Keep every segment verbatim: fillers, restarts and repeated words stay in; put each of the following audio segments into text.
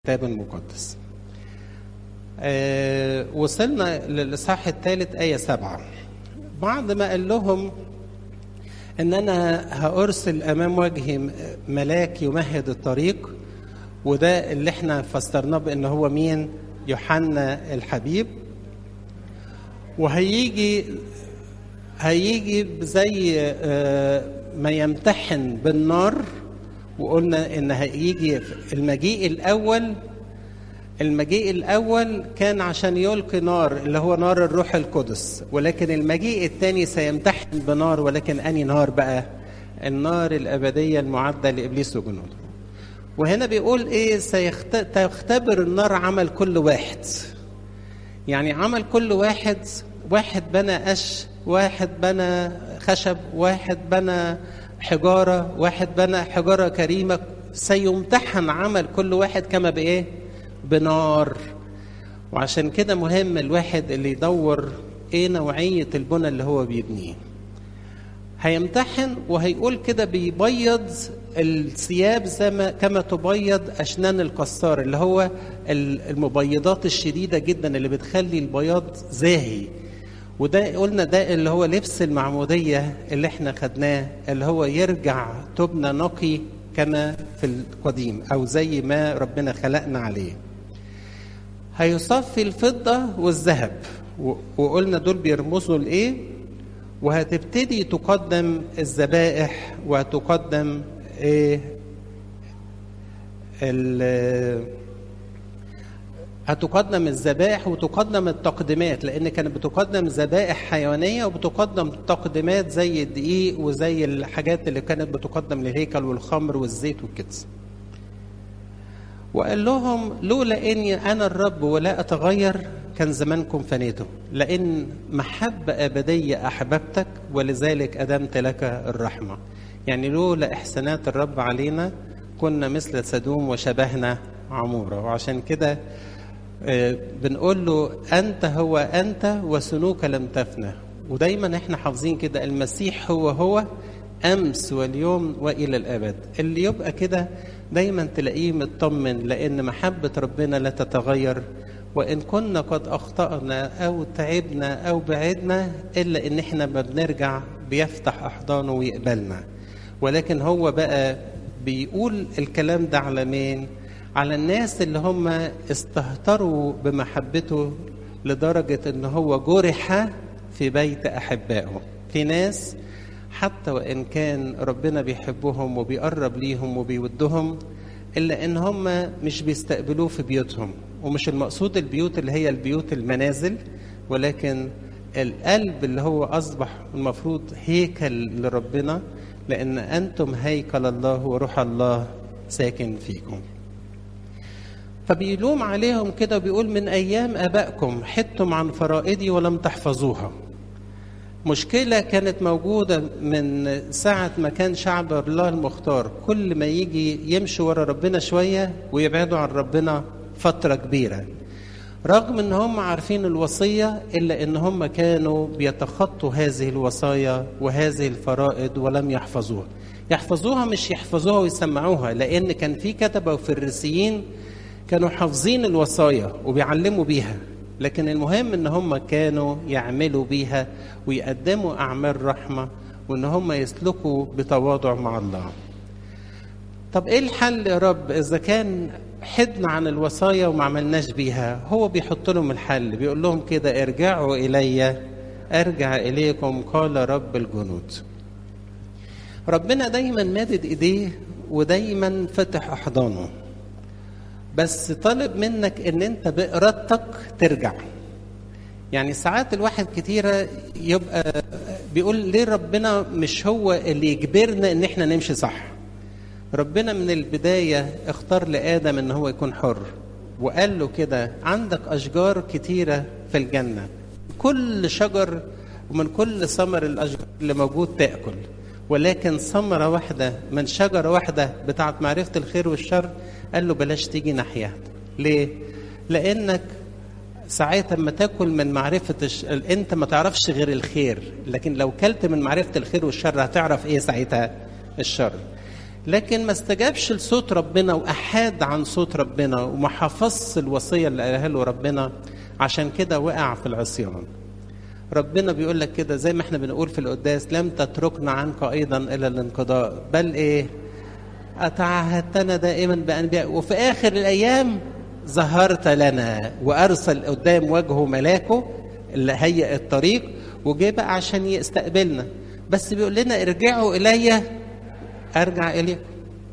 الكتاب المقدس. آه وصلنا للإصحاح الثالث آية سبعة. بعد ما قال لهم إن أنا هأرسل أمام وجهي ملاك يمهد الطريق، وده اللي احنا فسرناه بأنه هو مين؟ يوحنا الحبيب. وهيجي هيجي زي آه ما يمتحن بالنار، وقلنا ان هيجي المجيء الاول المجيء الاول كان عشان يلقي نار اللي هو نار الروح القدس، ولكن المجيء الثاني سيمتحن بنار، ولكن اني نار بقى؟ النار الابديه المعده لابليس وجنوده. وهنا بيقول ايه؟ سيختبر النار عمل كل واحد. يعني عمل كل واحد، واحد بنى قش، واحد بنى خشب، واحد بنى حجارة، واحد بنى حجارة كريمة. سيمتحن عمل كل واحد كما بإيه؟ بنار. وعشان كده مهم الواحد اللي يدور إيه نوعية البنى اللي هو بيبنيه. هيمتحن وهيقول كده بيبيض الثياب زي ما كما تبيض أشنان القصار، اللي هو المبيضات الشديدة جدا اللي بتخلي البياض زاهي. وده قلنا ده اللي هو لبس المعمودية اللي احنا خدناه، اللي هو يرجع تبنى نقي كما في القديم أو زي ما ربنا خلقنا عليه. هيصفي الفضة والذهب، وقلنا دول بيرمزوا لإيه؟ وهتبتدي تقدم الذبائح وتقدم إيه؟ هتقدم الذبائح وتقدم التقديمات، لأن كانت بتقدم ذبائح حيوانية وبتقدم تقديمات زي الدقيق وزي الحاجات اللي كانت بتقدم للهيكل والخمر والزيت وكده. وقال لهم لولا إني أنا الرب ولا أتغير كان زمانكم فنيتم، لأن محبة أبدية أحببتك ولذلك أدمت لك الرحمة. يعني لولا إحسانات الرب علينا كنا مثل سدوم وشبهنا عمورة. وعشان كده بنقول له أنت هو أنت وسنوك لم تفنى. ودايما احنا حافظين كده المسيح هو هو أمس واليوم وإلى الأبد. اللي يبقى كده دايما تلاقيه مطمن، لأن محبة ربنا لا تتغير. وإن كنا قد أخطأنا أو تعبنا أو بعدنا، إلا إن احنا ما بنرجع بيفتح أحضانه ويقبلنا. ولكن هو بقى بيقول الكلام ده على مين؟ على الناس اللي هم استهتروا بمحبته لدرجة ان هو جرح في بيت أحبائه. في ناس حتى وإن كان ربنا بيحبهم وبيقرب ليهم وبيودهم، إلا إن هم مش بيستقبلوه في بيوتهم. ومش المقصود البيوت اللي هي البيوت المنازل، ولكن القلب اللي هو أصبح المفروض هيكل لربنا، لأن أنتم هيكل الله وروح الله ساكن فيكم. فبيلوم عليهم كده وبيقول من أيام أبائكم حدتم عن فرائدي ولم تحفظوها. مشكلة كانت موجودة من ساعة ما كان شعب الله المختار كل ما يجي يمشي ورا ربنا شوية ويبعدوا عن ربنا فترة كبيرة، رغم ان هم عارفين الوصية، إلا ان هم كانوا بيتخطوا هذه الوصايا وهذه الفرائض ولم يحفظوها. يحفظوها مش يحفظوها ويسمعوها، لأن كان في كتبة وفريسيين كانوا حافظين الوصايا وبيعلموا بيها، لكن المهم ان هم كانوا يعملوا بيها ويقدموا اعمال رحمه، وان هم يسلكوا بتواضع مع الله. طب ايه الحل يا رب اذا كان حدنا عن الوصايا وما عملناش بيها؟ هو بيحط لهم الحل، بيقول لهم كده ارجعوا الي ارجع اليكم قال رب الجنود. ربنا دايما مادد ايديه ودايما فتح احضانه، بس طالب منك ان انت بإرادتك ترجع. يعني ساعات الواحد كتيرة يبقى بيقول ليه ربنا مش هو اللي يجبرنا ان احنا نمشي صح؟ ربنا من البداية اختار لآدم ان هو يكون حر، وقال له كده عندك اشجار كتيرة في الجنة، كل شجر ومن كل ثمر الاشجار اللي موجود تأكل، ولكن ثمرة واحدة من شجرة واحدة بتاعت معرفة الخير والشر قال له بلاش تيجي ناحية. ليه؟ لأنك ساعتها ما تاكل من معرفة الش... انت ما تعرفش غير الخير، لكن لو كلت من معرفة الخير والشر هتعرف ايه ساعتها؟ الشر. لكن ما استجابش لصوت ربنا وأحاد عن صوت ربنا وما حفظش الوصية اللي قالها له ربنا، عشان كده وقع في العصيان. ربنا بيقول لك كده زي ما احنا بنقول في القداس: لم تتركنا عنك أيضا إلى الانقضاء، بل إيه؟ أتعهدتنا دائما بأنبياء، وفي آخر الأيام ظهرت لنا، وأرسل قدام وجهه ملاكه اللي هيئ الطريق وجه بقى عشان يستقبلنا. بس بيقول لنا: ارجعوا إلي أرجع إليكم.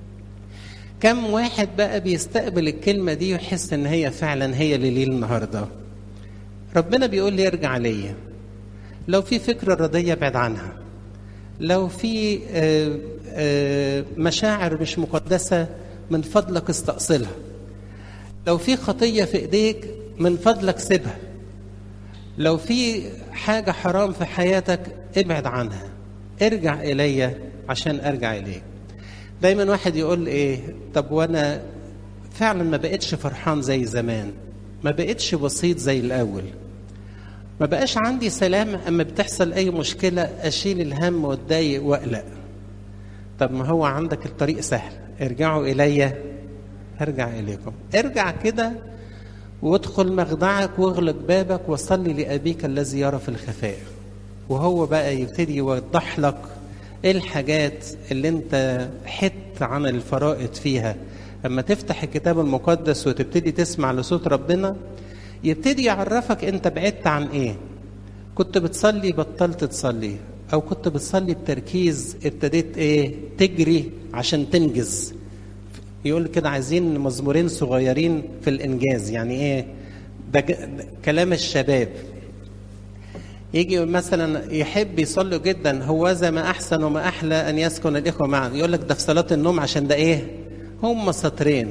كم واحد بقى بيستقبل الكلمة دي ويحس إن هي فعلا هي لليل النهاردة؟ ربنا بيقول لي: ارجع ليا. لو في فكرة رضية ابعد عنها، لو في آآ آآ مشاعر مش مقدسة من فضلك استأصلها، لو في خطية في ايديك من فضلك سيبها، لو في حاجة حرام في حياتك ابعد عنها، ارجع إلي عشان أرجع إليك. دايما واحد يقول ايه: طب وانا فعلا ما بقتش فرحان زي زمان، ما بقتش بسيط زي الأول، ما بقاش عندي سلام اما بتحصل اي مشكلة اشيل الهم واتضايق واقلق. طب ما هو عندك الطريق سهل: ارجعوا الي هرجع اليكم. ارجع كده وادخل مخدعك واغلق بابك وصلي لأبيك الذي يرى في الخفاء، وهو بقى يبتدي يوضح لك ايه الحاجات اللي انت حت عن الفرائض فيها. اما تفتح الكتاب المقدس وتبتدي تسمع لصوت ربنا يبتدي يعرفك انت بعدت عن ايه. كنت بتصلي بطلت تصلي، او كنت بتصلي بتركيز ابتديت ايه تجري عشان تنجز. يقول كده عايزين مزمورين صغيرين في الانجاز. يعني ايه ده؟ كلام الشباب. يجي مثلا يحب يصلي جدا: هوذا ما احسن وما احلى ان يسكن الاخوه معا. يقول لك ده في صلاه النوم، عشان ده ايه؟ هم سطرين.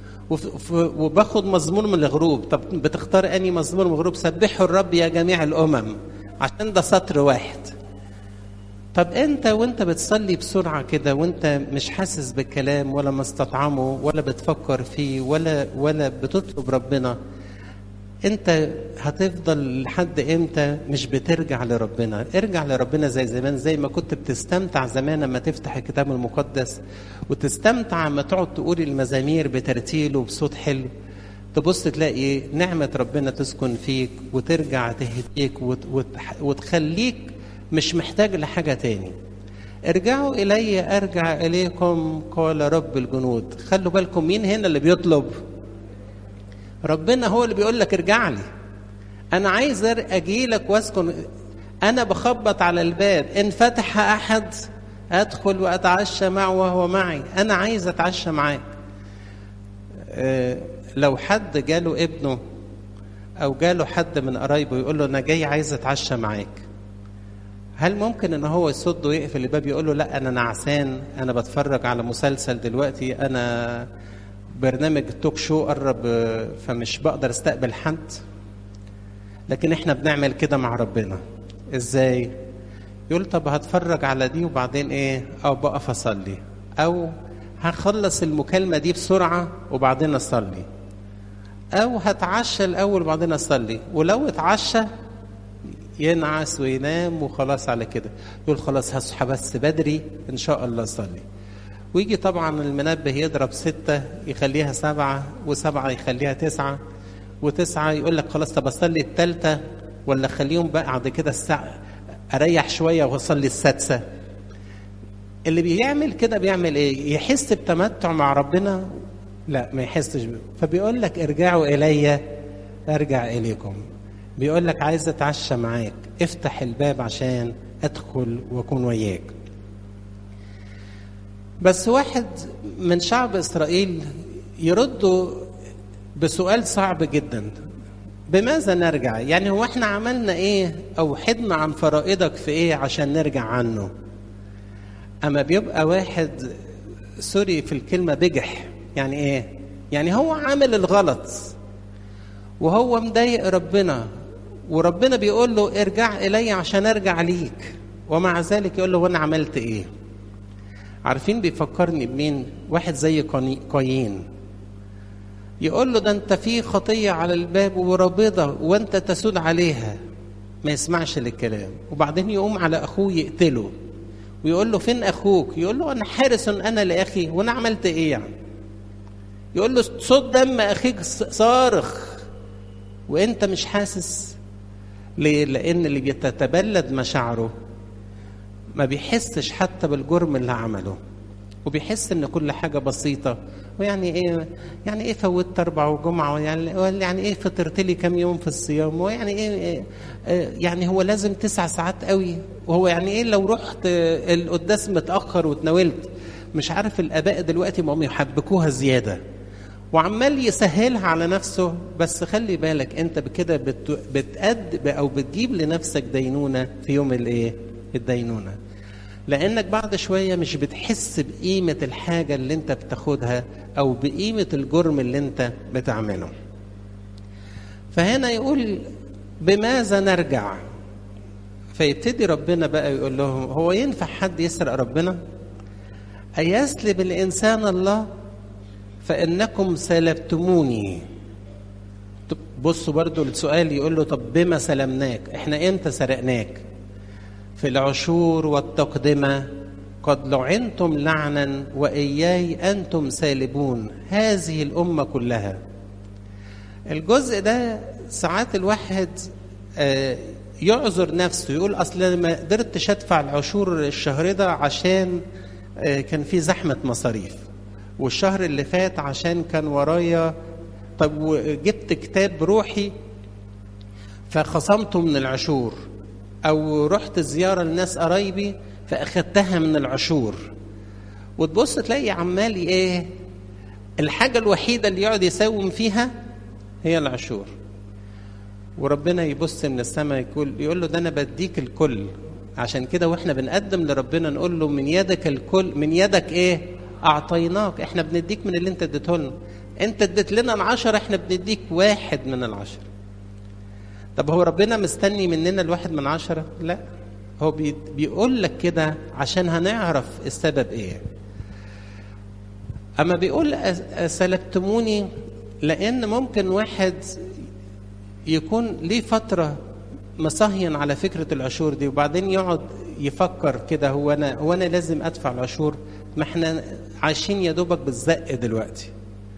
وباخد مزمور من الغروب. طب بتختار اني مزمور من الغروب؟ سبحوا الرب يا جميع الامم، عشان ده سطر واحد. طب انت وانت بتصلي بسرعه كده وانت مش حاسس بالكلام ولا مستطعمه ولا بتفكر فيه ولا ولا بتطلب ربنا، انت هتفضل لحد امتى مش بترجع لربنا؟ ارجع لربنا زي زمان، زي ما كنت بتستمتع زمان لما تفتح الكتاب المقدس وتستمتع لما تقعد تقول المزامير بترتيل وبصوت حلو. تبص تلاقي نعمة ربنا تسكن فيك وترجع تهديك وتخليك مش محتاج لحاجة تاني. ارجعوا إلي أرجع إليكم قال رب الجنود. خلوا بالكم مين هنا اللي بيطلب؟ ربنا هو اللي بيقول لك ارجع لي. أنا عايز أجي لك واسكن. أنا بخبط على الباب، إن فتح أحد أدخل وأتعشى معه وهو معي. أنا عايز أتعشى معاك. أه لو حد جاله ابنه أو جاله حد من قرايبه يقول له أنا جاي عايز أتعشى معاك، هل ممكن ان هو يصد ويقفل الباب يقول له لا انا نعسان، انا بتفرج على مسلسل دلوقتي، انا برنامج توك شو قرب فمش بقدر استقبل حد؟ لكن احنا بنعمل كده مع ربنا. ازاي؟ يقول طب هتفرج على دي وبعدين ايه، او بقف اصلي، او هخلص المكالمة دي بسرعة وبعدين اصلي، او هتعشى الاول وبعدين اصلي. ولو اتعشى ينعس وينام وخلاص على كده. يقول خلاص هصحى بس بدري ان شاء الله اصلي. ويجي طبعا المنبه يضرب ستة يخليها سبعة، وسبعة يخليها تسعة، وتسعة يقول لك خلاص طب اصلي التالتة ولا خليهم بقى بعد كده الساعة اريح شوية واصلي السادسة. اللي بيعمل كده بيعمل ايه؟ يحس بتمتع مع ربنا؟ لا ما يحسش بيه. فبيقول لك ارجعوا الي ارجع اليكم. بيقول لك عايز اتعشى معاك، افتح الباب عشان ادخل واكون وياك. بس واحد من شعب اسرائيل يرد بسؤال صعب جدا: بماذا نرجع؟ يعني هو احنا عملنا ايه او حدنا عن فرائضك في ايه عشان نرجع عنه؟ اما بيبقى واحد سوري في الكلمة بجح. يعني ايه؟ يعني هو عامل الغلط وهو مضايق ربنا، وربنا بيقول له ارجع إلي عشان ارجع ليك، ومع ذلك يقول له وانا عملت ايه؟ عارفين بيفكرني بمين؟ واحد زي قايين. يقول له ده انت في خطية على الباب ورابضة وانت تسود عليها، ما يسمعش للكلام، وبعدين يقوم على اخوه يقتله ويقول له فين اخوك؟ يقول له انا حارس انا لاخي، وانا عملت ايه يعني؟ يقول له صوت دم اخيك صارخ وانت مش حاسس. ليه؟ لان اللي بيتتبلد مشاعره ما بيحسش حتى بالجرم اللي عمله، وبيحس ان كل حاجه بسيطه. ويعني ايه يعني ايه فوتت اربع وجمعه، يعني يعني ايه فطرت لي كام يوم في الصيام، ويعني ايه, إيه يعني هو لازم تسع ساعات قوي، وهو يعني ايه لو رحت القداس متاخر واتناولت. مش عارف الاباء دلوقتي ما هم يحبكوها زياده، وعمال يسهلها على نفسه. بس خلي بالك انت بكده بت بتأد او بتجيب لنفسك دينونه في يوم الايه؟ الدينونه. لانك بعد شويه مش بتحس بقيمه الحاجه اللي انت بتاخدها او بقيمه الجرم اللي انت بتعمله. فهنا يقول بماذا نرجع؟ فيبتدي ربنا بقى يقول لهم هو ينفع حد يسرق ربنا؟ أيسلب الإنسان الله؟ فإنكم سلبتموني. بصوا برضو السؤال يقول له طب بما سلمناك؟ احنا امتى سرقناك؟ في العشور والتقدمة قد لعنتم لعنا وإياي أنتم سالبون هذه الأمة كلها. الجزء ده ساعات الواحد يعذر نفسه، يقول أصل أنا ما قدرتش أدفع العشور الشهر ده عشان كان في زحمة مصاريف، والشهر اللي فات عشان كان ورايا، طب وجبت كتاب روحي فخصمته من العشور، أو رحت زيارة لناس قرايبي فأخدتها من العشور. وتبص تلاقي عمال إيه؟ الحاجة الوحيدة اللي يقعد يساوم فيها هي العشور. وربنا يبص من السماء يقول يقول له ده أنا بديك الكل. عشان كده واحنا بنقدم لربنا نقول له من يدك الكل، من يدك ايه؟ اعطيناك. احنا بنديك من اللي انت اديته لنا. انت اديت لنا العشرة، احنا بنديك واحد من العشرة. طب هو ربنا مستني مننا الواحد من عشرة؟ لا، هو بيقول لك كده عشان هنعرف السبب ايه. اما بيقول سلبتموني، لان ممكن واحد يكون ليه فترة مصهين على فكرة العشور دي، وبعدين يقعد يفكر كده هو أنا هو أنا لازم أدفع العشور؟ ما احنا عايشين يا دوبك بالزق دلوقتي.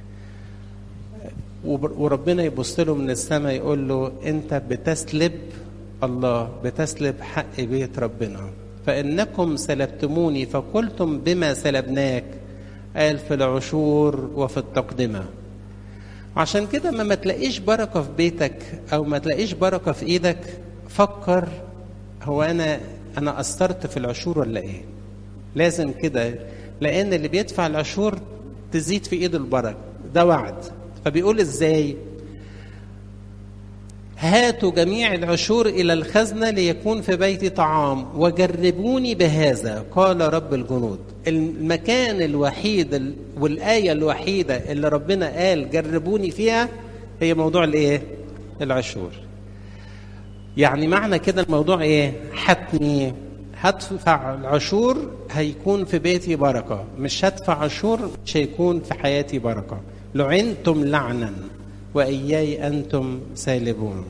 وربنا يبص له من السماء يقول له أنت بتسلب الله، بتسلب حق بيت ربنا. فإنكم سلبتموني فقلتم بما سلبناك، قال في العشور وفي التقدمة. عشان كده ما ما تلاقيش بركة في بيتك أو ما تلاقيش بركة في إيدك، فكر هو أنا أنا قصرت في العشور ولا إيه؟ لازم كده، لأن اللي بيدفع العشور تزيد في إيد البركة، ده وعد. فبيقول إزاي؟ هاتوا جميع العشور إلى الخزنة ليكون في بيتي طعام وجربوني بهذا قال رب الجنود. المكان الوحيد والآية الوحيدة اللي ربنا قال جربوني فيها هي موضوع الإيه؟ العشور. يعني معنى كده الموضوع إيه؟ حتمي، هدفع العشور هيكون في بيتي بركة، مش هدفع عشور مش هيكون في حياتي بركة. لعنتم لعنا وإياي أنتم سالبون.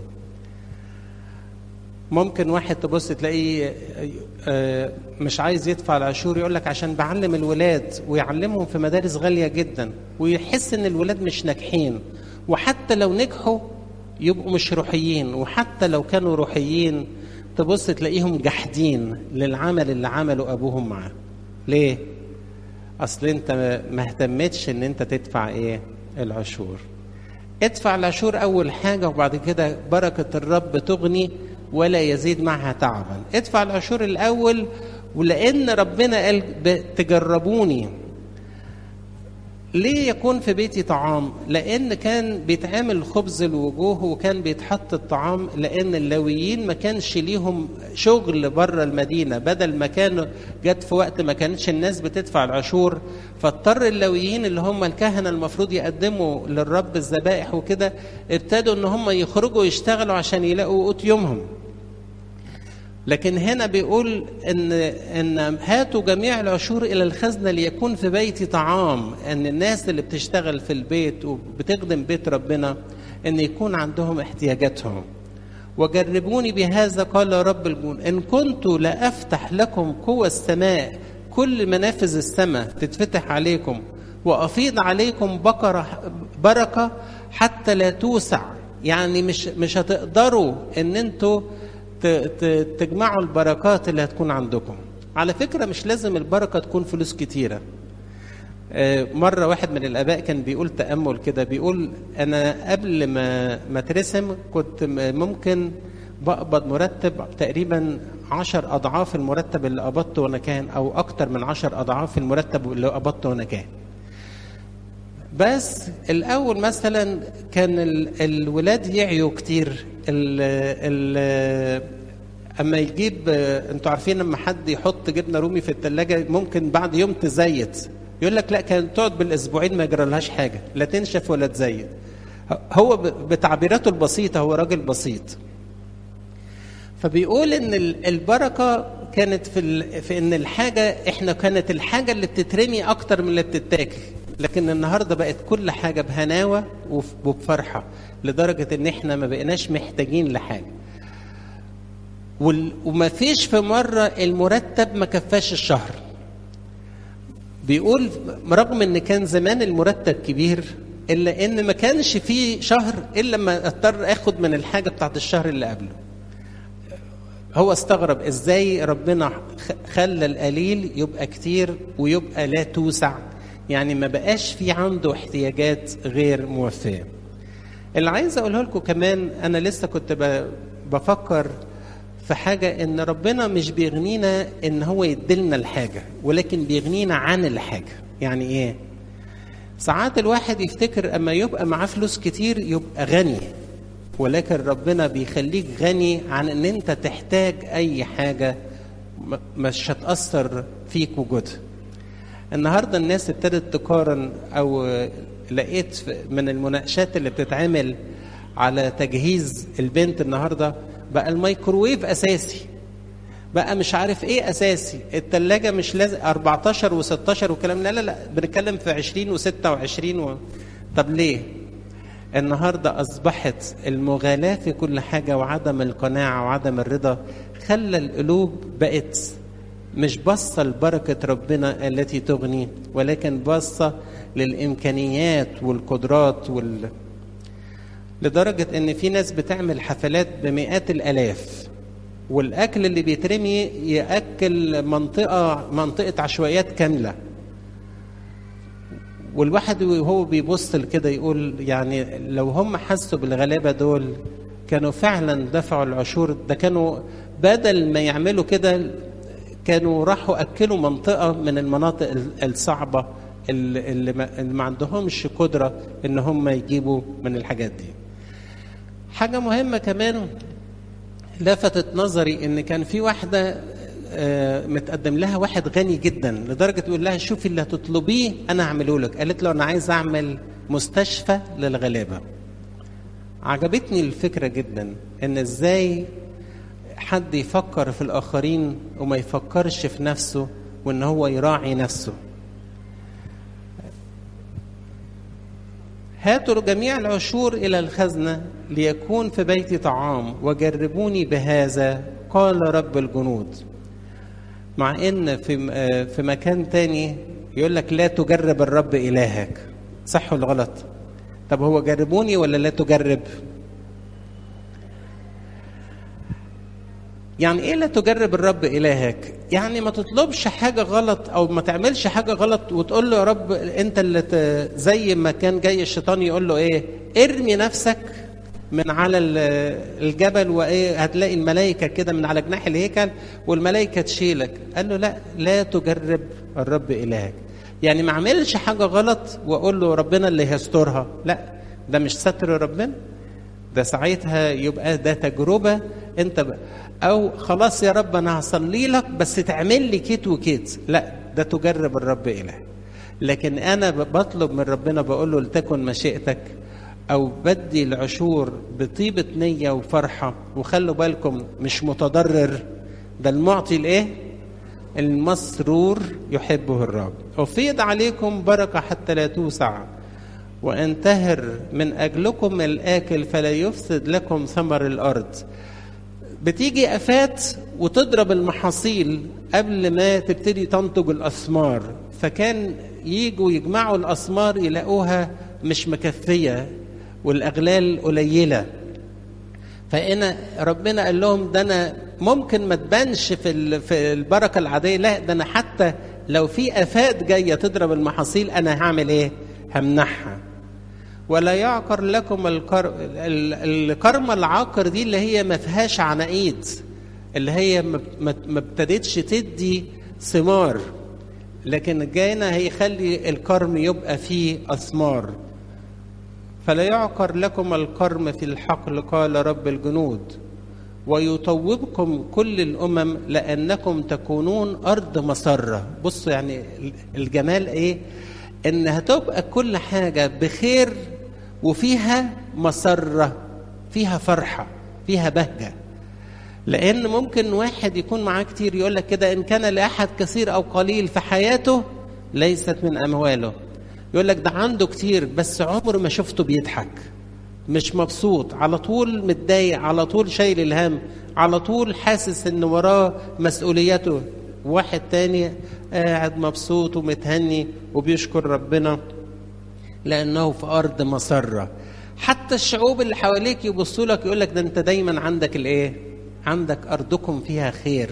ممكن واحد تبص تلاقيه مش عايز يدفع العشور، يقول لك عشان بعلم الولاد، ويعلمهم في مدارس غالية جدا، ويحس ان الولاد مش ناجحين، وحتى لو نجحوا يبقوا مش روحيين، وحتى لو كانوا روحيين تبص تلاقيهم جحدين للعمل اللي عمله أبوهم معاه. ليه؟ أصل أنت ما اهتمتش ان انت تدفع ايه؟ العشور. ادفع العشور أول حاجة، وبعد كده بركة الرب تغني ولا يزيد معها تعبا. ادفع العشور الأول، ولأن ربنا قال تجربوني. ليه يكون في بيتي طعام؟ لأن كان بيتعمل خبز الوجوه وكان بيتحط الطعام، لأن اللاويين ما كانش ليهم شغل بره المدينة. بدل ما كانوا جت في وقت ما كانتش الناس بتدفع العشور، فاضطر اللاويين اللي هم الكهنة المفروض يقدموا للرب الذبائح وكده، ابتدوا ان هم يخرجوا يشتغلوا عشان يلاقوا قوت يومهم. لكن هنا بيقول ان ان هاتوا جميع العشور الى الخزنه ليكون في بيتي طعام. ان الناس اللي بتشتغل في البيت وبتخدم بيت ربنا ان يكون عندهم احتياجاتهم. وجربوني بهذا قال رب الجنود إن كنت لأفتح لكم قوى السماء، كل منافذ السماء تتفتح عليكم وأفيض عليكم بكرة بركة حتى لا توسع. يعني مش مش هتقدروا ان انتوا تجمعوا البركات اللي هتكون عندكم. على فكرة مش لازم البركة تكون فلوس كتيرة. مرة واحد من الآباء كان بيقول تأمل كده، بيقول أنا قبل ما ما اترسم كنت ممكن بقبض مرتب تقريبا عشر أضعاف المرتب اللي قبضته وأنا كان، أو أكتر من عشر أضعاف المرتب اللي قبضته وأنا كان. بس الأول مثلا كان الولاد يعيوا كتير، ال ال أما يجيب، أنتوا عارفين لما حد يحط جبنة رومي في التلاجة ممكن بعد يوم تزيت، يقول لك لا كانت تقعد بالأسبوعين ما يجرى لهاش حاجة، لا تنشف ولا تزيت. هو بتعبيراته البسيطة هو راجل بسيط. فبيقول إن البركة كانت في في إن الحاجة، إحنا كانت الحاجة اللي بتترمي أكتر من اللي بتتاكل، لكن النهارده بقت كل حاجه بهناوه وبفرحه، لدرجه ان احنا ما بقيناش محتاجين لحاجه. وما فيش في مره المرتب ما كفاش الشهر. بيقول رغم ان كان زمان المرتب كبير الا ان ما كانش فيه شهر الا لما اضطر اخد من الحاجه بتاعت الشهر اللي قبله. هو استغرب ازاي ربنا خلى القليل يبقى كتير ويبقى لا توسع، يعني ما بقاش في عنده احتياجات غير موفية. اللي عايز اقوله لكم كمان، انا لسه كنت بفكر في حاجة، ان ربنا مش بيغنينا ان هو يدلنا الحاجة، ولكن بيغنينا عن الحاجة. يعني ايه؟ ساعات الواحد يفتكر اما يبقى معاه فلوس كتير يبقى غني، ولكن ربنا بيخليك غني عن ان انت تحتاج اي حاجة مش هتأثر فيك وجودها. النهاردة الناس ابتدت تقارن، أو لقيت من المناقشات اللي بتتعمل على تجهيز البنت النهاردة بقى الميكروويف أساسي، بقى مش عارف إيه أساسي، التلاجة مش لازم أربعتاشر وستاشر وكلام، لا لا لا بنتكلم في عشرين وستة وعشرين و... طب ليه؟ النهاردة أصبحت المغالاة في كل حاجة وعدم القناعة وعدم الرضا خلى القلوب بقت مش بصة لبركة ربنا التي تغني، ولكن بصة للإمكانيات والقدرات وال... لدرجة إن في ناس بتعمل حفلات بمئات الآلاف، والأكل اللي بيترمي يأكل منطقة منطقة عشوائيات كاملة. والواحد وهو بيبص كده يقول يعني لو هم حسوا بالغلابة دول كانوا فعلا دفعوا العشور، ده كانوا بدل ما يعملوا كده كانوا راحوا أكلوا منطقة من المناطق الصعبة اللي ما عندهمش قدرة إن هم يجيبوا من الحاجات دي. حاجة مهمة كمان لفتت نظري، إن كان في واحدة متقدم لها واحد غني جدا لدرجة يقول لها شوفي اللي هتطلبيه أنا أعمله لك. قالت له أنا عايز أعمل مستشفى للغلابة. عجبتني الفكرة جدا، إن إزاي حد يفكر في الآخرين وما يفكرش في نفسه، وإن هو يراعي نفسه. هاتوا جميع العشور إلى الخزنة ليكون في بيتي طعام، وجربوني بهذا قال رب الجنود. مع إن في في مكان تاني يقول لك لا تجرب الرب إلهك. صح ولا غلط؟ طب هو جربوني ولا لا تجرب؟ يعني ايه لا تجرب الرب إلهك؟ يعني ما تطلبش حاجة غلط او ما تعملش حاجة غلط وتقول له يا رب انت اللي ت... زي ما كان جاي الشيطان يقول له ايه، ارمي نفسك من على الجبل وايه هتلاقي الملائكة كده من على جناح الهيكل والملائكة تشيلك. قال له لا لا تجرب الرب إلهك. يعني ما اعملش حاجة غلط واقول له ربنا اللي هيسترها، لا ده مش ستر ربنا، ده ساعتها يبقى ده تجربة انت ب... او خلاص يا رب انا هصلي لك بس تعمل لي كيت وكيت، لا ده تجرب الرب إلهك. لكن انا بطلب من ربنا بقول له لتكن مشيئتك، او بدي العشور بطيبة نية وفرحة. وخلوا بالكم مش متضرر، ده المعطي الايه المسرور يحبه الرب. أفيض عليكم بركة حتى لا توسع، وانتهر من أجلكم الآكل فلا يفسد لكم ثمر الأرض. بتيجي آفات وتضرب المحاصيل قبل ما تبتدي تنتج الأثمار، فكان ييجوا يجمعوا الأثمار يلاقوها مش مكفية والأغلال قليلة. فأنا ربنا قال لهم ده أنا ممكن ما تبانش في في البركة العادية، لا ده أنا حتى لو في آفات جاية تضرب المحاصيل أنا هعمل إيه؟ همنعها. ولا يعقر لكم الكر... الكرمة العاقر دي اللي هي ما فيهاش عناقيد، اللي هي ما ابتدتش تدي ثمار، لكن جاينا هيخلي الكرم يبقى فيه أثمار. فلا يعقر لكم الكرم في الحقل قال رب الجنود، ويطوبكم كل الأمم لأنكم تكونون أرض مسرة. بصوا يعني الجمال إيه؟ إن هتبقى كل حاجة بخير وفيها مسرة، فيها فرحة، فيها بهجة. لأن ممكن واحد يكون معاه كتير يقول لك كده إن كان لأحد كثير أو قليل في حياته ليست من أمواله. يقول لك ده عنده كتير بس عمر ما شفته بيضحك، مش مبسوط، على طول متضايق، على طول شايل الهم، على طول حاسس إن وراه مسؤولياته. واحد تاني قاعد مبسوط ومتهني وبيشكر ربنا لأنه في أرض مسرة. حتى الشعوب اللي حواليك يبصوا لك يقول لك ده أنت دايما عندك الإيه؟ عندك أرضكم فيها خير.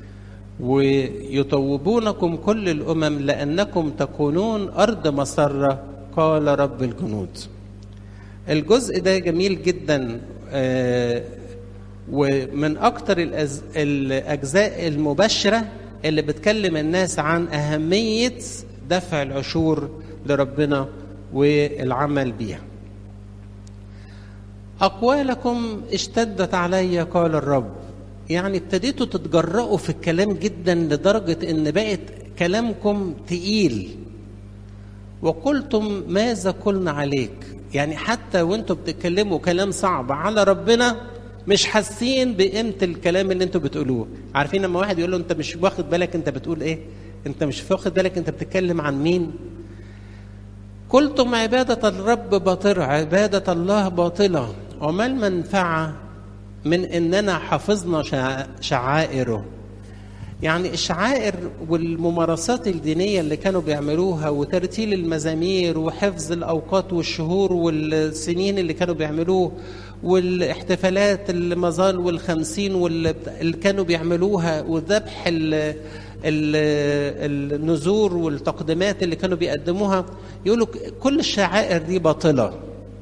ويطوبونكم كل الأمم لأنكم تكونون أرض مسرة قال رب الجنود. الجزء ده جميل جدا، آه ومن أكتر الأجزاء المبشرة اللي بتكلم الناس عن أهمية دفع العشور لربنا والعمل بيها. أقوالكم اشتدت علي قال الرب. يعني ابتديتوا تتجرأوا في الكلام جدا لدرجة ان بقت كلامكم تقيل. وقلتم ماذا قلنا عليك؟ يعني حتى وانتوا بتتكلموا كلام صعب على ربنا مش حاسين بقيمة الكلام اللي انتوا بتقولوه. عارفين لما واحد يقول له انت مش واخد بالك انت بتقول ايه؟ انت مش واخد بالك انت بتتكلم عن مين؟ قلتم عبادة الرب باطلة، عبادة الله باطلة، وما المنفعة من اننا حفظنا شعائره. يعني الشعائر والممارسات الدينية اللي كانوا بيعملوها وترتيل المزامير وحفظ الأوقات والشهور والسنين اللي كانوا بيعملوه والاحتفالات المظال والخمسين واللي كانوا بيعملوها وذبح النذور والتقدمات اللي كانوا بيقدموها، يقولوا كل الشعائر دي باطلة.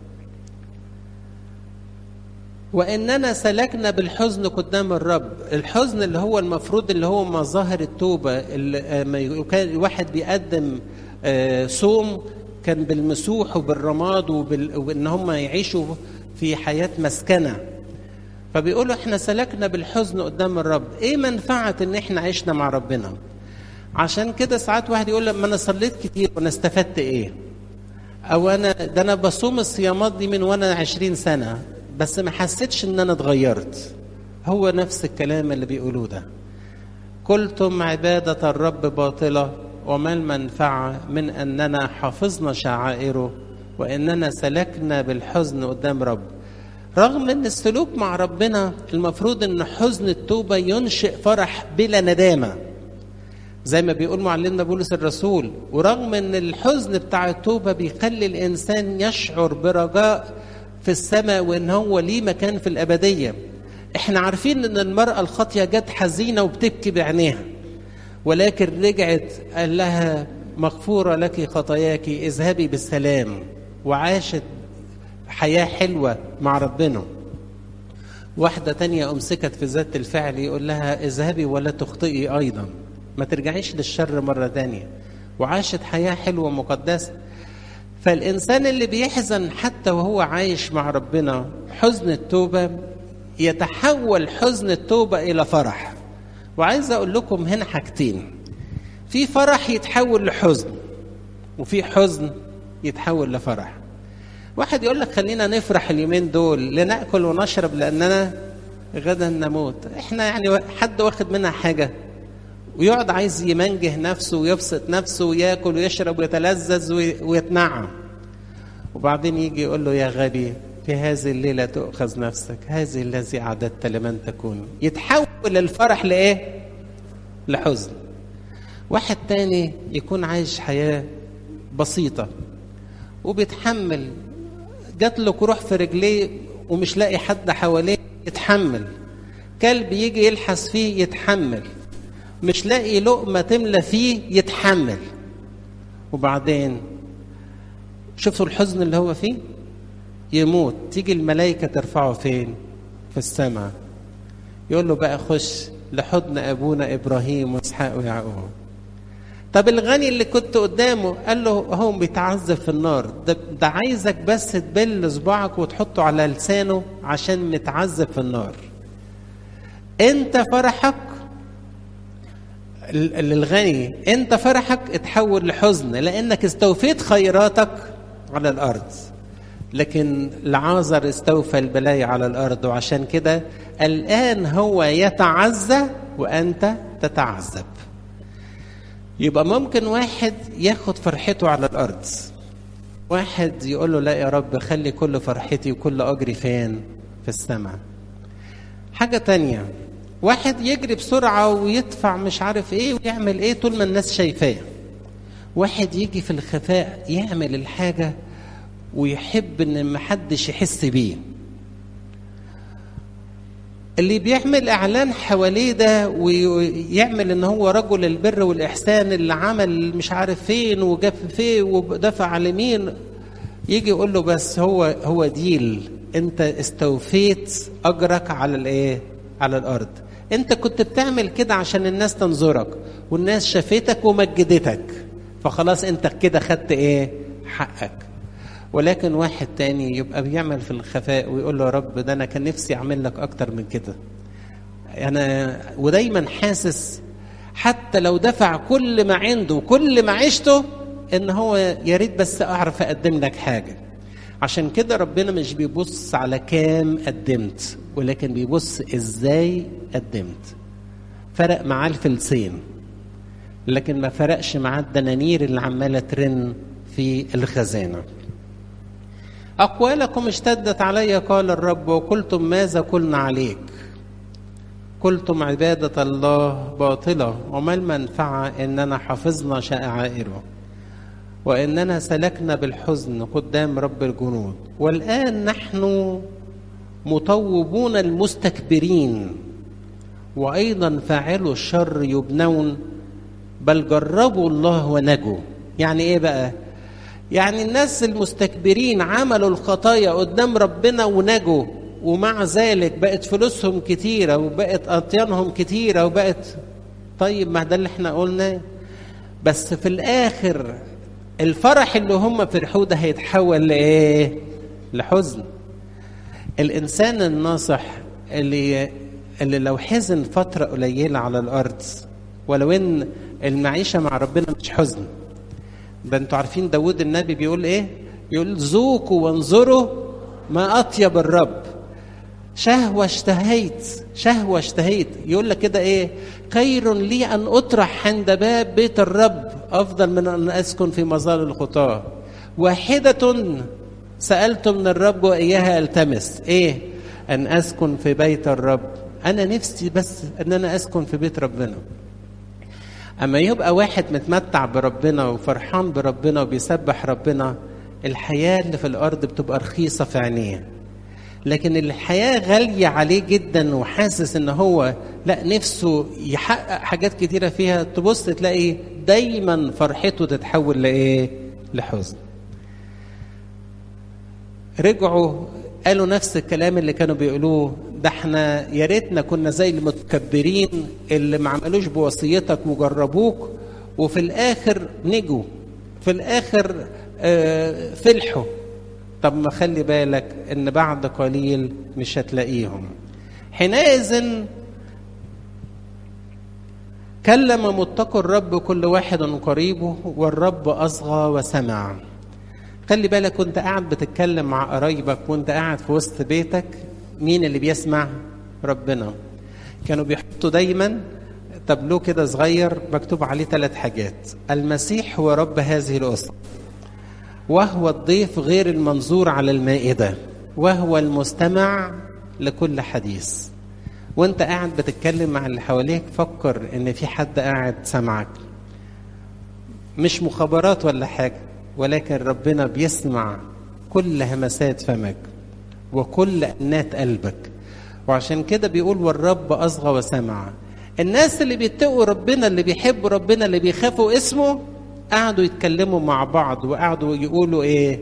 وإننا سلكنا بالحزن قدام الرب. الحزن اللي هو المفروض اللي هو مظاهر التوبة، اللي كان الواحد بيقدم صوم كان بالمسوح وبالرماد وإن هم يعيشوا في حياة مسكنة. فبيقولوا احنا سلكنا بالحزن قدام الرب. ايه منفعة ان احنا عشنا مع ربنا؟ عشان كده ساعات واحد يقول لما انا صليت كتير وانا استفدت ايه؟ او انا ده انا بصوم الصيامات دي من وانا عشرين سنة بس ما حسيتش ان انا اتغيرت. هو نفس الكلام اللي بيقولوه ده. قلتم عبادة الرب باطلة، وما المنفعة من اننا حفظنا شعائره واننا سلكنا بالحزن قدام رب. رغم ان السلوك مع ربنا المفروض ان حزن التوبة ينشئ فرح بلا ندامة زي ما بيقول معلمنا بولس الرسول، ورغم ان الحزن بتاع التوبة بيخلي الانسان يشعر برجاء في السماء وان هو ليه مكان في الابدية. احنا عارفين ان المرأة الخاطية جت حزينة وبتبكي بعينيها، ولكن رجعت قال لها مغفورة لك خطاياك اذهبي بالسلام، وعاشت حياة حلوة مع ربنا. واحدة تانية أمسكت في ذات الفعل يقول لها اذهبي ولا تخطئي أيضا، ما ترجعيش للشر مرة تانية، وعاشت حياة حلوة مقدسة. فالإنسان اللي بيحزن حتى وهو عايش مع ربنا حزن التوبة يتحول حزن التوبة إلى فرح. وعايز أقول لكم هنا حاجتين، في فرح يتحول لحزن وفي حزن يتحول لفرح. واحد يقول لك خلينا نفرح اليومين دول لنأكل ونشرب لأننا غدا نموت. احنا يعني حد واخد منها حاجة ويقعد عايز يمنجه نفسه ويبسط نفسه ويأكل ويشرب ويتلذذ ويتنعم. وبعدين يجي يقول له يا غبي في هذه الليلة تؤخذ نفسك، هذه الذي أعددت لمن تكون. يتحول الفرح لإيه؟ لحزن. واحد تاني يكون عايش حياة بسيطة وبيتحمل، جات له جروح في رجليه ومش لاقي حد حواليه يتحمل، كلب يجي يلحس فيه يتحمل، مش لاقي لقمة تملى فيه يتحمل. وبعدين شوفوا الحزن اللي هو فيه، يموت، تيجي الملائكة ترفعه فين؟ في السماء. يقول له بقى خش لحضن أبونا إبراهيم وإسحاق ويعقوب. طب الغني اللي كنت قدامه قال له هو بيتعذب في النار، ده, ده عايزك بس تبل صباعك وتحطه على لسانه عشان متعذب في النار. انت فرحك للغني، انت فرحك اتحول لحزن لانك استوفيت خيراتك على الارض، لكن لعازر استوفى البلايا على الارض، وعشان كده الان هو يتعزى وانت تتعذب. يبقى ممكن واحد ياخد فرحته على الارض، واحد يقول له لا يا رب خلي كل فرحتي وكل اجري فين؟ في السماء. حاجة تانية، واحد يجري بسرعة ويدفع مش عارف ايه ويعمل ايه طول ما الناس شايفاه. واحد يجي في الخفاء يعمل الحاجة ويحب ان محدش يحس بيه. اللي بيعمل اعلان حواليه ده ويعمل ان هو رجل البر والاحسان اللي عمل مش عارف فين وجاب فين ودفع على مين، يجي يقول له بس هو هو ديل، انت استوفيت اجرك على الايه؟ على الارض. انت كنت بتعمل كده عشان الناس تنظرك والناس شافتك ومجدتك، فخلاص انت كده خدت ايه؟ حقك. ولكن واحد تاني يبقى بيعمل في الخفاء ويقول له يا رب ده انا كان نفسي اعمل لك اكتر من كده، انا ودايما حاسس حتى لو دفع كل ما عنده وكل ما عشته ان هو يا ريت بس اعرف اقدم لك حاجه. عشان كده ربنا مش بيبص على كام قدمت، ولكن بيبص ازاي قدمت. فرق معاه الفلسين لكن ما فرقش معاه الدنانير اللي عماله ترن في الخزانه. أقوالكم اشتدت علي قال الرب، وقلتم ماذا قلنا عليك؟ قلتم عبادة الله باطلة، وما المنفعة إننا حفظنا شعائره وإننا سلكنا بالحزن قدام رب الجنود. والآن نحن مطوبون المستكبرين، وأيضا فاعلوا الشر يبنون، بل جربوا الله ونجوا. يعني إيه بقى؟ يعني الناس المستكبرين عملوا الخطايا قدام ربنا ونجوا، ومع ذلك بقت فلوسهم كتيرة وبقت أطيانهم كتيرة وبقت طيب، ما ده اللي احنا قلناه. بس في الآخر الفرح اللي هم فرحوه ده هيتحول لإيه؟ لحزن. الإنسان الناصح اللي اللي لو حزن فترة قليلة على الأرض، ولو إن المعيشة مع ربنا مش حزن. ده انتوا عارفين داود النبي بيقول ايه؟ يقول ذوقوا وانظروا ما اطيب الرب، شهوة اشتهيت شهوة اشتهيت. يقول لك كده ايه؟ خير لي ان اطرح عند باب بيت الرب افضل من ان اسكن في مظال الخطاة. واحدة سألت من الرب واياها التمس، ايه؟ ان اسكن في بيت الرب. انا نفسي بس ان انا اسكن في بيت ربنا. أما يبقى واحد متمتع بربنا وفرحان بربنا وبيسبح ربنا، الحياة اللي في الأرض بتبقى رخيصة في عينيه. لكن الحياة غالية عليه جدا وحاسس إن هو لا نفسه يحقق حاجات كتيرة فيها، تبص تلاقي دايما فرحته تتحول لإيه؟ لحزن. رجعوا قالوا نفس الكلام اللي كانوا بيقولوه، ده احنا يا ريتنا كنا زي المتكبرين اللي ما عملوش بوصيتك وجربوك وفي الاخر نجوا، في الاخر اه فلحوا. طب ما خلي بالك ان بعد قليل مش هتلاقيهم. حينئذ كلم متقي الرب كل واحد قريبه، والرب اصغى وسمع. خلي بالك وانت قاعد بتتكلم مع قرايبك وانت قاعد في وسط بيتك، مين اللي بيسمع؟ ربنا. كانوا بيحطوا دايما تابلو كده صغير مكتوب عليه ثلاث حاجات: المسيح هو رب هذه الأسرة، وهو الضيف غير المنظور على المائدة، وهو المستمع لكل حديث. وانت قاعد بتتكلم مع اللي حواليك فكر ان في حد قاعد سمعك، مش مخابرات ولا حاجة، ولكن ربنا بيسمع كل همسات فمك وكل أنات قلبك. وعشان كده بيقول والرب أصغى وسمع. الناس اللي بيتقوا ربنا، اللي بيحبوا ربنا، اللي بيخافوا اسمه، قعدوا يتكلموا مع بعض وقعدوا يقولوا ايه؟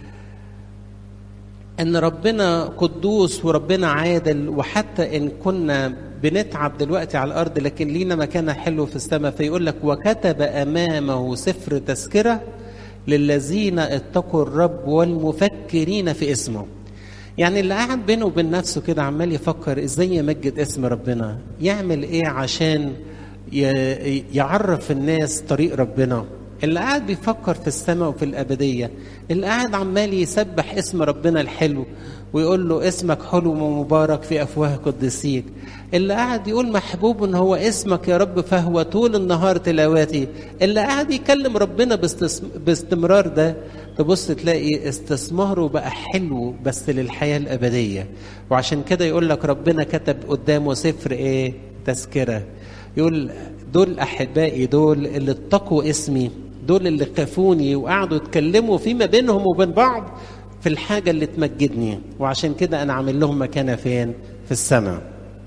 ان ربنا قدوس وربنا عادل، وحتى ان كنا بنتعب دلوقتي على الارض لكن لينا مكانة حلو في السماء. فيقول لك وكتب امامه سفر تذكرة للذين اتقوا الرب والمفكرين في اسمه. يعني اللي قاعد بينه وبين نفسه كده عمال يفكر ازاي يمجد اسم ربنا، يعمل ايه عشان يعرف الناس طريق ربنا، اللي قاعد بيفكر في السماء وفي الأبدية، اللي قاعد عمال يسبح اسم ربنا الحلو ويقول له اسمك حلو ومبارك في أفواه قدسيك، اللي قاعد يقول محبوب ان هو اسمك يا رب فهو طول النهار تلاواتي، اللي قاعد يكلم ربنا باستمرار، ده تبص تلاقي استثماره بقى حلو بس للحياة الأبدية. وعشان كده يقول لك ربنا كتب قدامه سفر ايه؟ تذكرة. يقول دول أحبائي، دول اللي اتقوا اسمي، دول اللي خافوني وقعدوا يتكلموا فيما بينهم وبين بعض في الحاجة اللي تمجدني، وعشان كده أنا عامل لهم مكانة فين؟ في السماء.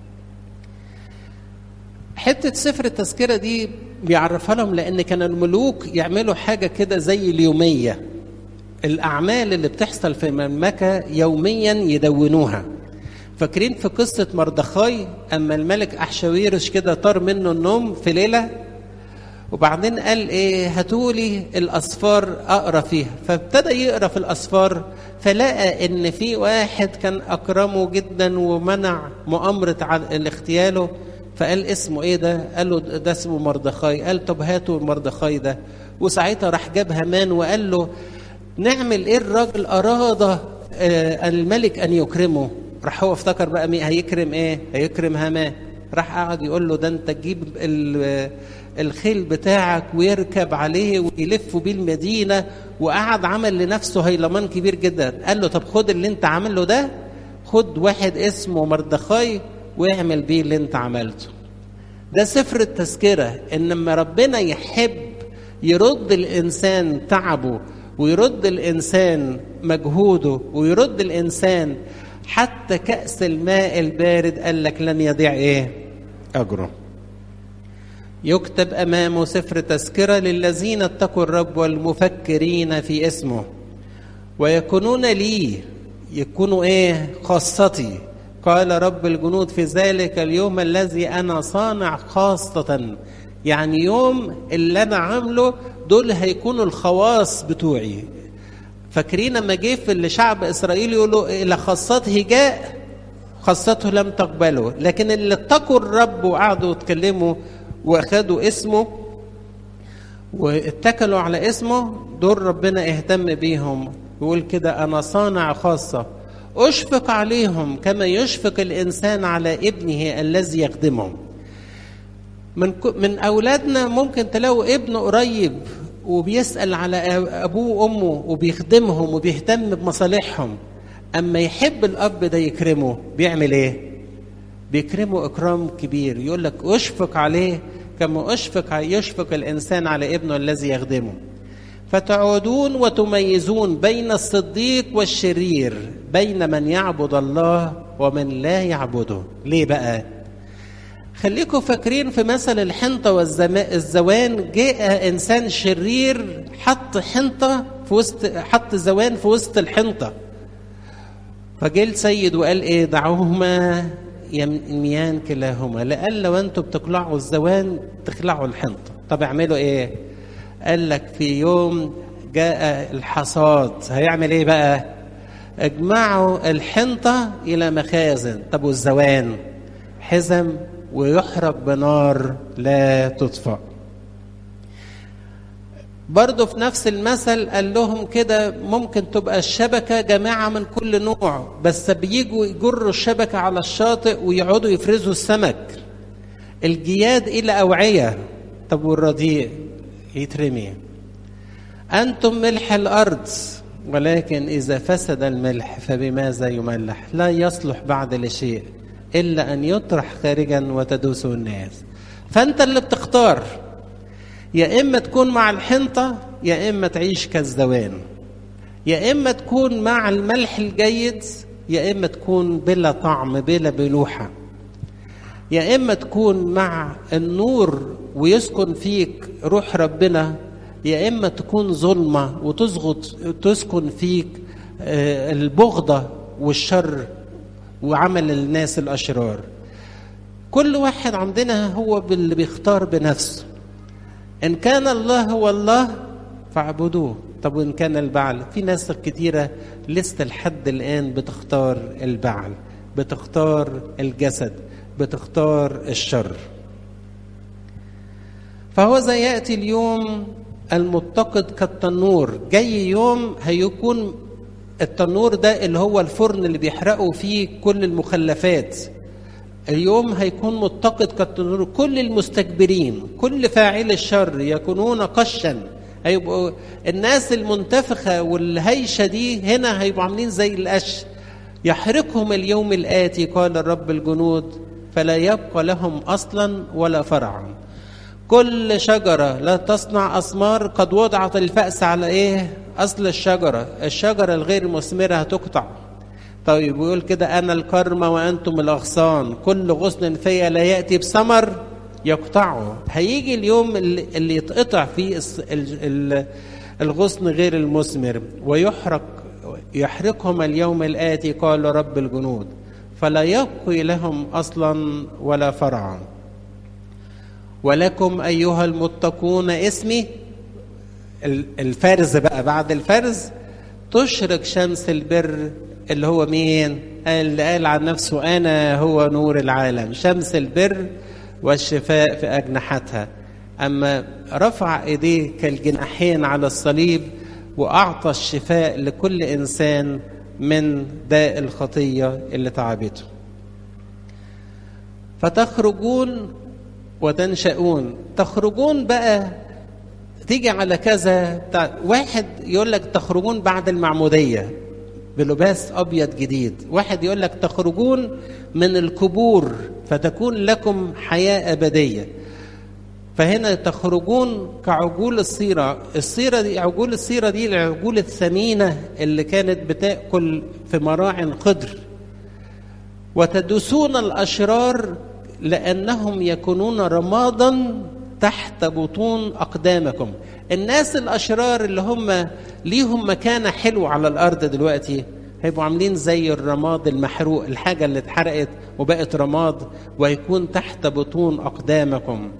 حتة سفر التذكرة دي بيعرفها لهم لأن كان الملوك يعملوا حاجة كده زي اليومية، الأعمال اللي بتحصل في المملكة يوميا يدونوها. فاكرين في قصة مردخاي أما الملك أحشاويرش كده طار منه النوم في ليلة، وبعدين قال إيه؟ هاتولي الأسفار أقرأ فيها. فابتدى يقرأ في الأسفار فلقى إن في واحد كان أكرمه جدا ومنع مؤامرة على اغتياله، فقال اسمه إيه ده؟ قال له ده اسمه مردخاي. قال طب هاتوا مردخاي ده. وساعتها راح جاب هامان وقال له نعمل إيه؟ الراجل أراد آه الملك أن يكرمه. راح هو افتكر بقى مين هيكرم ايه؟ هيكرم هامان. راح قعد يقول له ده انت تجيب الخيل بتاعك ويركب عليه ويلف بيه المدينه، وقعد عمل لنفسه هيلمان كبير جدا. قال له طب خد اللي انت عامله ده، خد واحد اسمه مردخاي واعمل بيه اللي انت عملته. ده سفر التذكره، ان لما ربنا يحب يرد الانسان تعبه ويرد الانسان مجهوده ويرد الانسان حتى كأس الماء البارد، قال لك لن يضيع ايه؟ أجره. يكتب أمامه سفر تذكرة للذين اتقوا الرب والمفكرين في اسمه ويكونون لي، يكونوا ايه؟ خاصتي. قال رب الجنود في ذلك اليوم الذي أنا صانع خاصة، يعني يوم اللي أنا عامله دول هيكونوا الخواص بتوعي. فاكرين لما جه في الشعب اسرائيل يقولوا الى خاصته جاء خاصته لم تقبله، لكن اللي اتقوا الرب وقعدوا يتكلموا واخدوا اسمه واتكلوا على اسمه دول ربنا اهتم بيهم. يقول كده انا صانع خاصه اشفق عليهم كما يشفق الانسان على ابنه الذي يخدمه. من من اولادنا ممكن تلاقوا ابن قريب وبيسأل على أبوه وأمه وبيخدمهم وبيهتم بمصالحهم، أما يحب الأب ده يكرمه بيعمل إيه؟ بيكرمه إكرام كبير. يقول لك أشفق عليه كما أشفق يشفق الإنسان على ابنه الذي يخدمه. فتعودون وتميزون بين الصديق والشرير، بين من يعبد الله ومن لا يعبده. ليه بقى؟ خليكم فاكرين في مثل الحنطة والزوان. جاء إنسان شرير حط حنطة في وسط، حط زوان في وسط الحنطة، فجاء السيد وقال إيه؟ دعوهما يميان كلاهما لألا وأنتم بتقلعوا الزوان تخلعوا الحنطة. طب اعملوا إيه؟ قال لك في يوم جاء الحصاد هيعمل إيه بقى؟ اجمعوا الحنطة إلى مخازن. طب والزوان؟ حزم ويحرق بنار لا تطفأ. برضو في نفس المثل قال لهم كده ممكن تبقى الشبكة جماعة من كل نوع، بس بيجوا يجروا الشبكة على الشاطئ ويقعدوا يفرزوا السمك. الجياد إلى أوعية. طب والرديء يترمي. أنتم ملح الأرض، ولكن إذا فسد الملح فبماذا يملح؟ لا يصلح بعد لشيء إلا أن يطرح خارجا وتدوسه الناس. فأنت اللي بتختار، يا إما تكون مع الحنطة يا إما تعيش كالزوان، يا إما تكون مع الملح الجيد يا إما تكون بلا طعم بلا بلوحة، يا إما تكون مع النور ويسكن فيك روح ربنا، يا إما تكون ظلمة وتسقط تسكن فيك البغضة والشر وعمل الناس الأشرار. كل واحد عندنا هو اللي بيختار بنفسه. إن كان الله هو الله فاعبدوه. طب وإن كان البعل، في ناس كتيرة لسه لحد الآن بتختار البعل، بتختار الجسد، بتختار الشر. فهو زي يأتي اليوم المتقد كالتنور. جاي يوم هيكون التنور ده اللي هو الفرن اللي بيحرقوا فيه كل المخلفات. اليوم هيكون متقد كالتنور، كل المستكبرين كل فاعل الشر يكونون قشا. هيبقوا الناس المنتفخة والهيشة دي هنا هيبقوا عاملين زي القش، يحرقهم اليوم الآتي قال الرب الجنود، فلا يبقى لهم أصلا ولا فرعا. كل شجرة لا تصنع أثمار قد وضعت الفأس على إيه؟ أصل الشجرة. الشجرة الغير مثمرة هتقطع. طيب ويقول كده أنا الكرمة وأنتم الأغصان، كل غصن فيا لا يأتي بثمر يقطعه. هيجي اليوم اللي يتقطع فيه الغصن غير المثمر ويحرق، يحرقهم اليوم الآتي قال رب الجنود، فلا يبقي لهم أصلا ولا فرعا. ولكم أيها المتقون اسمي، الفرز بقى بعد الفرز، تشرق شمس البر اللي هو مين؟ اللي قال عن نفسه أنا هو نور العالم، شمس البر والشفاء في أجنحتها. أما رفع إيديه كالجناحين على الصليب وأعطى الشفاء لكل إنسان من داء الخطية اللي تعبته. فتخرجون وتنشؤون. تخرجون بقى تيجي على كذا، واحد يقول لك تخرجون بعد المعمودية بلباس أبيض جديد، واحد يقول لك تخرجون من القبور فتكون لكم حياة أبدية. فهنا تخرجون كعجول الصيرة. الصيرة دي، عجول الصيرة دي العجول الثمينة اللي كانت بتأكل في مراع خضر. وتدوسون الأشرار لأنهم يكونون رمادا تحت بطون أقدامكم. الناس الأشرار اللي هم ليهم مكانة حلوة على الأرض دلوقتي هيبقوا عاملين زي الرماد المحروق، الحاجة اللي اتحرقت وبقت رماد، ويكون تحت بطون أقدامكم.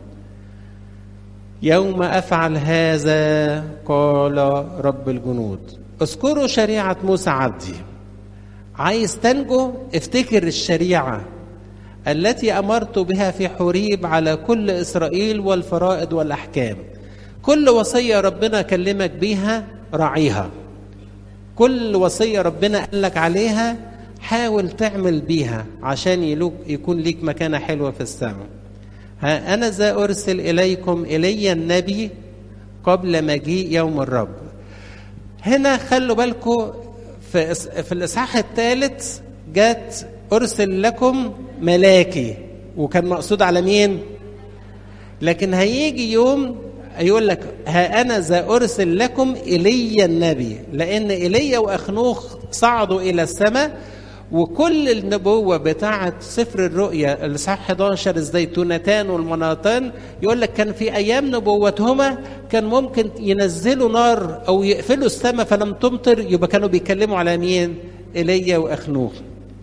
يوم أفعل هذا قال رب الجنود. اذكروا شريعة موسى عبدي. عايز تنجو؟ افتكر الشريعة التي أمرت بها في حوريب على كل إسرائيل والفرائض والأحكام. كل وصية ربنا كلمك بيها راعيها، كل وصية ربنا قال لك عليها حاول تعمل بيها عشان يكون ليك مكانة حلوة في السماء. ها أنا ذا أرسل إليكم إلي النبي قبل مجيء يوم الرب. هنا خلوا بالكم في, في الإصحاح الثالث جات أرسل لكم ملاكي، وكان مقصود على مين؟ لكن هيجي يوم يقول لك ها أنا ذا أرسل لكم إلي النبي، لأن إلي وأخنوخ صعدوا إلى السماء. وكل النبوة بتاعة سفر الرؤيا الإصحاح إحدى عشر الزيتونتان والمناطان يقول لك كان في أيام نبوتهما كان ممكن ينزلوا نار أو يقفلوا السماء فلم تمطر، يبقى كانوا بيتكلموا على مين؟ إلي وأخنوخ.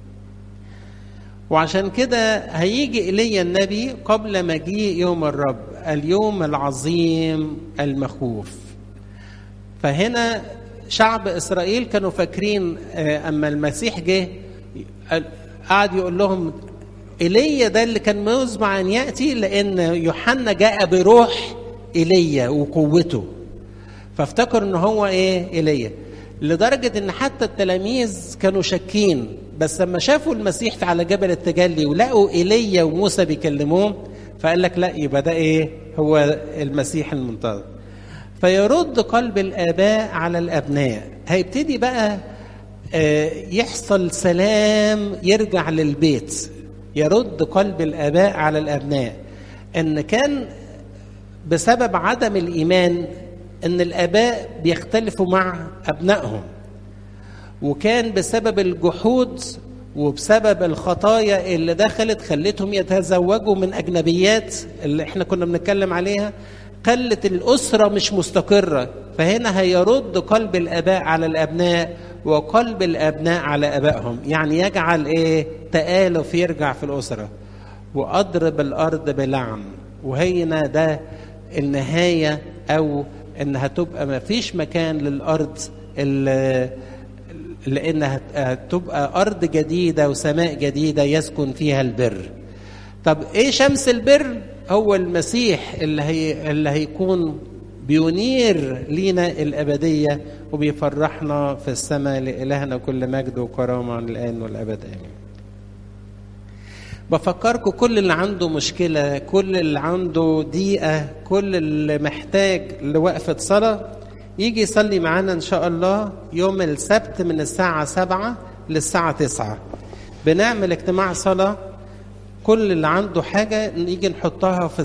وعشان كده هيجي إلي النبي قبل مجيء يوم الرب، اليوم العظيم المخوف. فهنا شعب إسرائيل كانوا فاكرين أما المسيح جه قعد يقول لهم إيليا ده اللي كان مزمع أن يأتي، لأن يوحنا جاء بروح إيليا وقوته، فافتكر أنه هو إيه؟ إيليا. لدرجة أن حتى التلاميذ كانوا شاكين، بس لما شافوا المسيح على جبل التجلي ولقوا إيليا وموسى بيكلموه فقال لك لا، يبقى ده إيه؟ هو المسيح المنتظر. فيرد قلب الآباء على الأبناء. هيبتدي بقى يحصل سلام، يرجع للبيت. يرد قلب الآباء على الأبناء. إن كان بسبب عدم الإيمان إن الآباء بيختلفوا مع أبنائهم، وكان بسبب الجحود وبسبب الخطايا اللي دخلت خلتهم يتزوجوا من أجنبيات اللي احنا كنا بنتكلم عليها، خلت الأسرة مش مستقرة. فهنا هيرد قلب الآباء على الأبناء وقلب الأبناء على آبائهم، يعني يجعل إيه؟ تآلف يرجع في الأسرة. وأضرب الأرض بلعن، وهنا ده النهاية، أو إنها تبقى ما فيش مكان للأرض، لأنها تبقى أرض جديدة وسماء جديدة يسكن فيها البر. طب إيه شمس البر؟ هو المسيح اللي هي اللي هيكون بينير لينا الأبدية وبيفرحنا في السماء. لإلهنا كل مجد وكرامة الآن والأبد آمين. بفكركم كل اللي عنده مشكلة، كل اللي عنده ضيقة، كل اللي محتاج لوقفة صلاة يجي يصلي معانا إن شاء الله يوم السبت من الساعة سبعة للساعة تسعة. بنعمل اجتماع صلاة، كل اللي عنده حاجة نيجي نحطها في